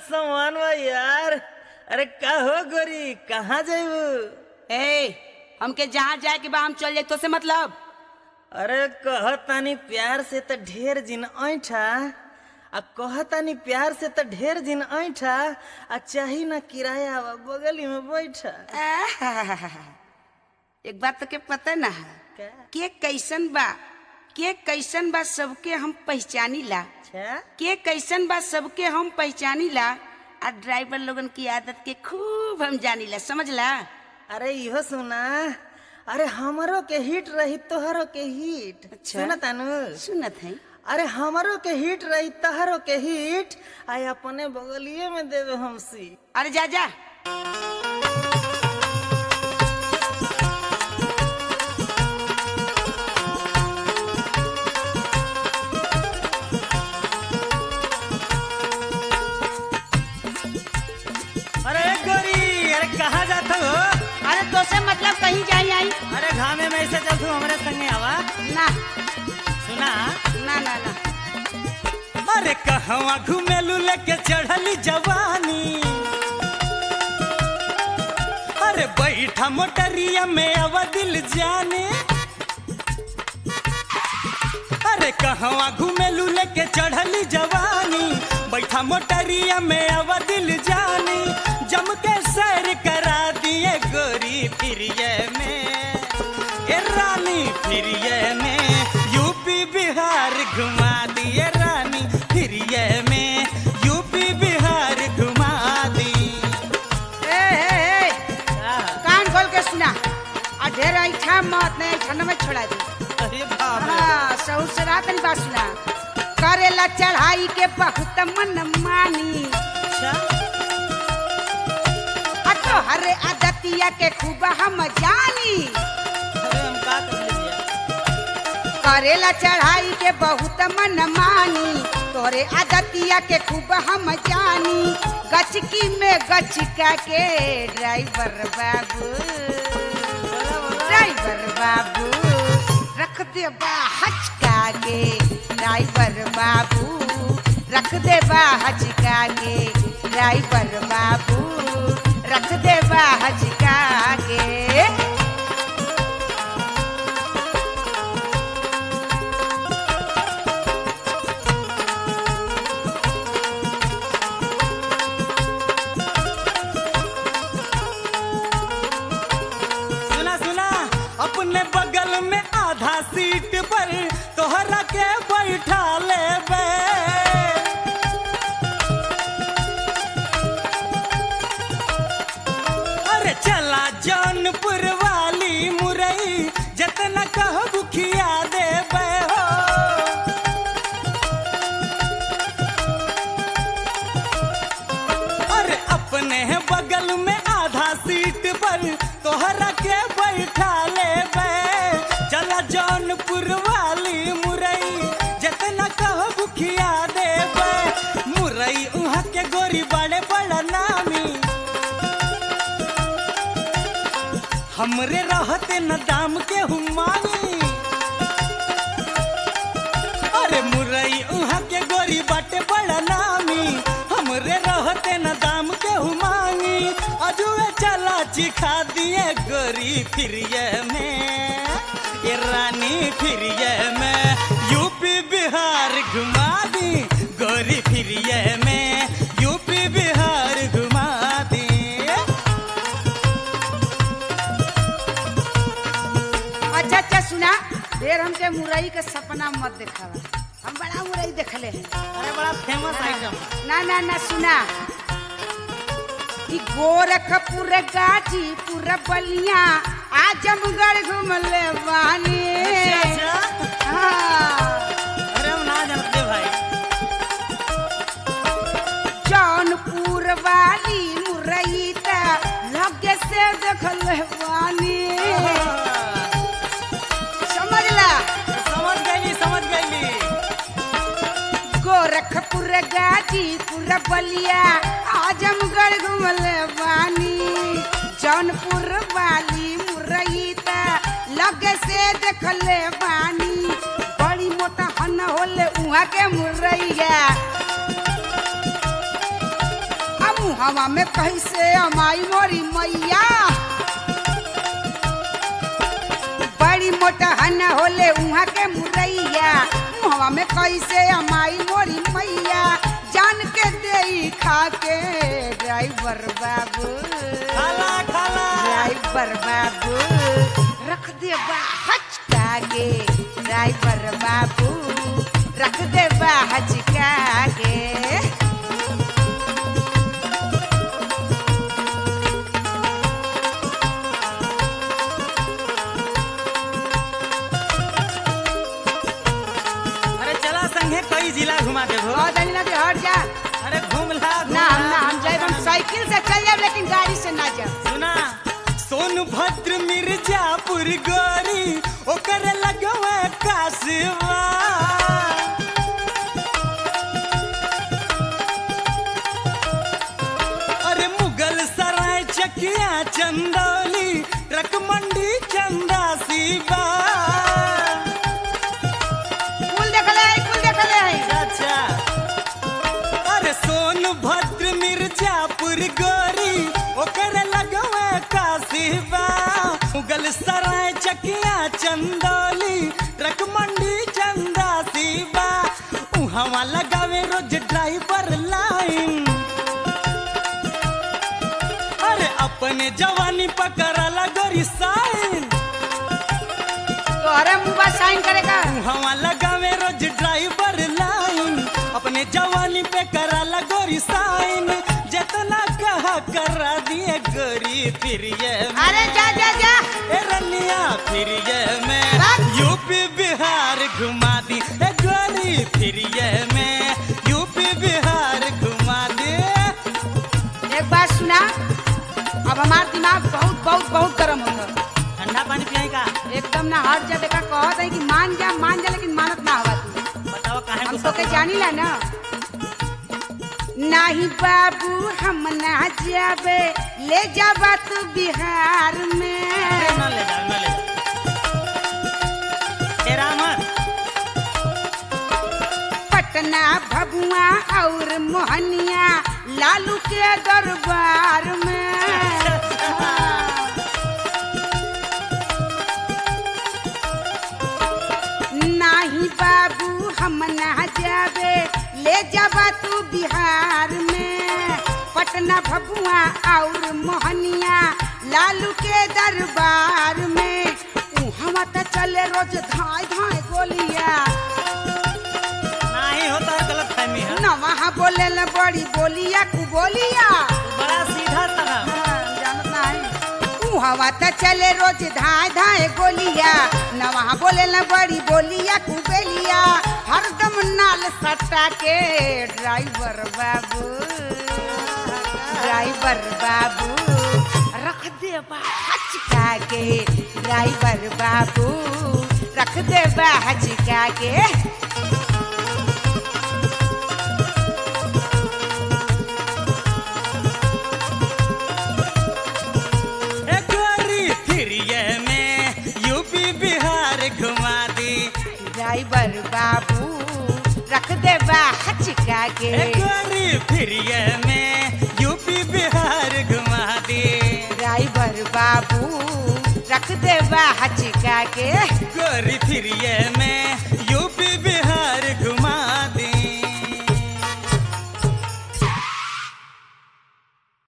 सामान बा यार। अरे का हो गोरी, कहाँ जाइबू? हमके जहाँ जाए के बा हम चल जाए, तो से मतलब। अरे कहतानी प्यार से तो ढेर दिन ऐठा, आ कहतानी प्यार से तो ढेर दिन ऐठा, आ चाही ना किराया बगली में बैठा। एक बात तो के पता ना है के कैसन बा, के कैसन बा सबके हम पहचानी ला। के कैसन बा सबके हम पहचानी ला, आ ड्राइवर लोगन की आदत के खूब हम जानी ला, समझ ला। अरे इहो सुना, अरे हमारो के हिट रही तोहरो के हिट। अच्छा। सुनत अनु? सुनत है। अरे हमारो के हिट रही तोहरो के हिट, आय अपने बगलिए में देवे हमसी। अरे जा जा। अरे गोरी, अरे कहाँ जात हो? अरे तो से मतलब कहीं जाई आई अरे घामे में ऐसे चल तू हमारे संगे आवा। ना सुना ना ना ना। अरे कहवा घुमेलू लेके चढ़ली जवानी, अरे बैठा मोटरिया में आवा दिल जाने। अरे कहवा घुमेलू लेके चढ़ली जवानी, बैठा मोटरिया में आवा दिल जानी। जम के सैर करा दिए गोरी फिरिये में, ए रानी फिरिये में, यूपी बिहार घुमा दिए रानी फिरिये में, यूपी बिहार घुमा दी। ए, कान खोल के सुना, आ ढेर ऐठा मत नहीं, ऐठा में छोड़ा दी। अरे बाप रे। हाँ, सहू से रात नहीं बात सुना। करेला चढ़ाई के बहुत मन मानी, अच्छा। तो हरे आदतिया के खूब हम जानी। अरे हम का कर लिया? करेला चढ़ाई के बहुत मन मानी, तोरे आदतिया के खूब हम जानी। गचकी में गचका के ड्राइवर बाबू, ड्राइवर बाबू रख दे बा हचका के, ड्राइवर बाबू रख दे बा हचका के, ड्राइवर बाबू रख दे बा हचका के। सुना सुना, अपने बगल में आधा सीट पर तोहरा के बैठा लेबे। अरे चला जौनपुर वाली मुरई, जितना कहो बुखिया देबे हो। अरे अपने बगल में आधा सीट पर तोहरा के बैठा लेबे। चला जौनपुर वाली मुरई, जितना कहो बुखिया देबे। मुरई उहाँ के गोरी बड़े बड़ा नामी, हमरे रहते न दाम के हुमानी। अरे मुरई उहाँ के गोरी बाटे बड़ा नामी, हमरे रहते न दाम के हुमानी। अजुए चला चिखा दिए गोरी फिरिये में, ये रानी फिरिये में, यूपी बिहार घुमा दी गोरी फिरिये में, यूपी बिहार घुमा दी। अच्छा अच्छा सुना, ढेर हमके मुरई के सपना मत दिखावा, हम बड़ा मुरई देखले हैं। अरे बड़ा फेमस आइटम। ना ना ना सुना, कि गोरखपुर गाजीपुर बलिया आजमगढ़ घूमले बानी। अच्छा। हाँ, अरे हम ना जानते भाई। जौनपुर वाली मुरई त लगे से देखले बानी। समझ ला। समझ गईली समझ गईली। गोरखपुर गाजीपुर बलिया आजमगढ़ घूमले बानी। जौनपुर वाली मुरई त लगे से देखले बानी। बड़ी मोटा हन होले उहाँ के मुरैया। मुहवा में कैसे अमाई मोरी मैया बड़ी मोटा हना होले उहाँ के मुरैया मुहवा में कैसे अमाई मोरी मैया जान के देई खा के ड्राइवर बाबू खाला खाला ड्राइवर बाबू रख दे बा हचका के ड्राइवर बाबू रख दे बा हचका के अरे चला संगे कई जिला घुमा देबो दलिना के हट जा अरे घूमला ना हम जाए हम साइकिल से चल जाए लेकिन गाड़ी से ना जाए सुना सोनभद्र मिर्जापुर गोरी ओकर लगवा कासवा अरे मुगल सराय चकिया चंदौली ट्रक मंडी चंदा सीबा कुल देख ले अच्छा अरे सोनभद्र मिर्जापुर गोरी ओकर लगवा कासवा मुगल सराय चकिया चंदौली ट्रक मंडी चंदा सीबा उहवा लगावे रोज ड्राइवर लाइन अरे अपने जवानी पकड़ला गोरी साइन तोहरे मुंह पर साइन करेगा उहवा लगावे रोज ड्राइवर लाइन अपने जवानी पे कराला गोरी साइन जितना कहा करा दिए गोरी फिर ये अरे जा जा जा ए रनिया फिर ये मैं बस। यूपी बिहार घुमा दी ए गोरी फिर ये मैं यूपी बिहार घुमा दे एक बात सुना अब हमार दिमाग बहुत बहुत बहुत गर्म हो गया ठंडा पानी पिए का एकदम ना हट जा देखा कहत है कि मान जा लेकिन मानत ना हवा तू बताओ काहे हम गुस्सा तो के कर- जानी ला ना नहीं बाबू हम ना जाबे ले जाबा तू बिहार में ना ले जा ना ले जा तेरा मत पटना भभुआ और मोहनिया लालू के दरबार में नहीं बाबू हम ना जाबे ले जाबा तू बिहार में पटना भभुआ और मोहनिया लालू के दरबार में उहवा त चले रोज धाय धाय गोलिया नहीं होता है गलत फहमी है न वहाँ बोले ल बड़ी बोलिया कु बोलिया बड़ा सीधा तरह जानत ना है उहवा त चले रोज धाय धाय गोलिया न वहाँ बोले ल बड़ी बोलिया कु बेलिया हरदम नाल सट्टा के ड्राइवर बाबू रख दे बा हचका के ड्राइवर बाबू रख दे बा हचका के ए गोरी फिर ये मैं यूपी बिहार घुमा दी ड्राइवर बाबू रख दे बा हचका के ए गोरी फिर ये मैं यूपी बिहार घुमा दी ड्राइवर बाबू रख दे बा हचका के गोरी फिर ये मैं